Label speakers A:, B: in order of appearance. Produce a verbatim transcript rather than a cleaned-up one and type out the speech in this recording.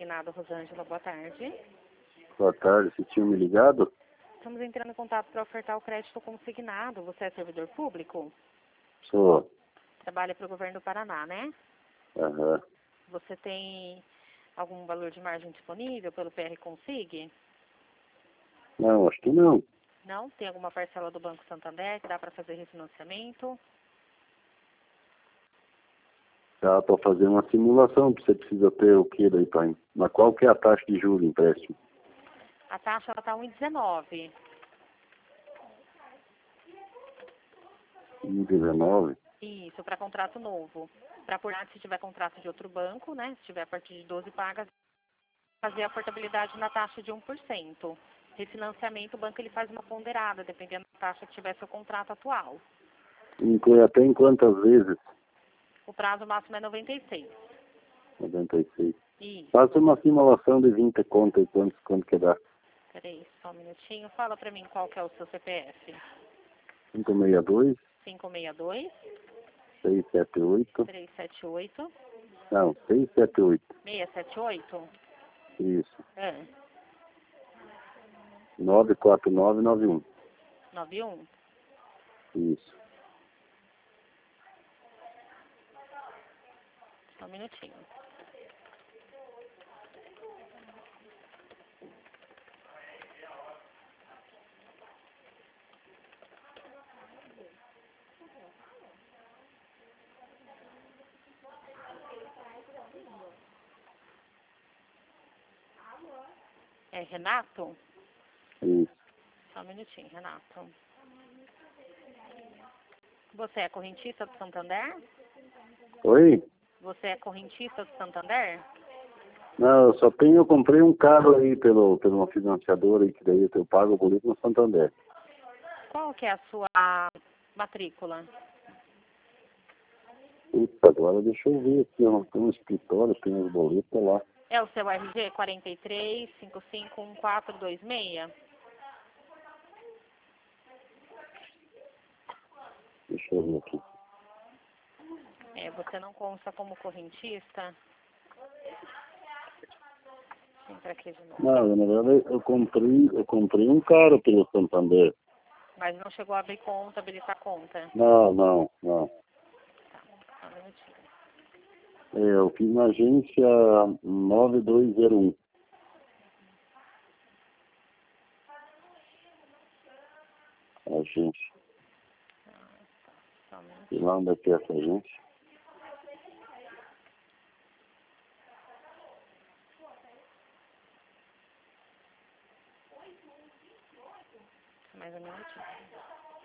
A: consignado, Rosângela. Boa tarde.
B: Boa tarde, você tinha me ligado?
A: Estamos entrando em contato para ofertar o crédito consignado. Você é servidor público?
B: Sou.
A: Trabalha para o governo do Paraná, né?
B: Aham.
A: Você tem algum valor de margem disponível pelo P R Consig?
B: Não, acho que não.
A: Não? Tem alguma parcela do Banco Santander que dá para fazer refinanciamento?
B: Dá para fazer uma simulação, você precisa ter o que daí, pai? Mas qual que é a taxa de juros do empréstimo?
A: A taxa está um vírgula dezenove.
B: um vírgula dezenove?
A: Isso, para contrato novo. Para por se tiver contrato de outro banco, né? Se tiver a partir de doze pagas, fazer a portabilidade na taxa de um por cento. Refinanciamento, o banco ele faz uma ponderada, dependendo da taxa que tiver seu contrato atual.
B: Inclui até em quantas vezes?
A: O prazo máximo é noventa e seis.
B: noventa e seis.
A: Isso.
B: Faça uma simulação de vinte contas e quanto, quanto que dá?
A: Peraí, só um minutinho. Fala para mim qual que é o seu C P F.
B: cinco seis dois,
A: cinco seis dois,
B: seis sete oito.
A: três sete oito,
B: Não, seis sete oito.
A: seis sete oito.
B: Isso.
A: É.
B: nove quatro nove nove um.
A: nove um.
B: Isso.
A: Só um minutinho. É Renato?
B: Isso.
A: Só um minutinho, Renato. Você é correntista do Santander?
B: Oi?
A: Você é correntista do Santander?
B: Não, eu só tenho, eu comprei um carro aí pelo, pelo uma financiadora aí, que daí eu pago o boleto no Santander.
A: Qual que é a sua matrícula?
B: Puta, agora deixa eu ver aqui, ó, tem um escritório, tem uns boletos lá.
A: É o seu R G quatro três cinco cinco um quatro dois seis?
B: Deixa eu ver aqui.
A: É, você não consta como correntista? Entra aqui de novo.
B: Não, na verdade eu comprei, eu comprei um carro pelo Santander.
A: Mas não chegou a abrir conta, habilitar conta?
B: Não, não, não.
A: Tá, só um minutinho.
B: É, eu fiz na agência nove dois zero um. Agência.
A: Só um minutinho.
B: E lá onde é que é essa agência?
A: Mais um minutinho.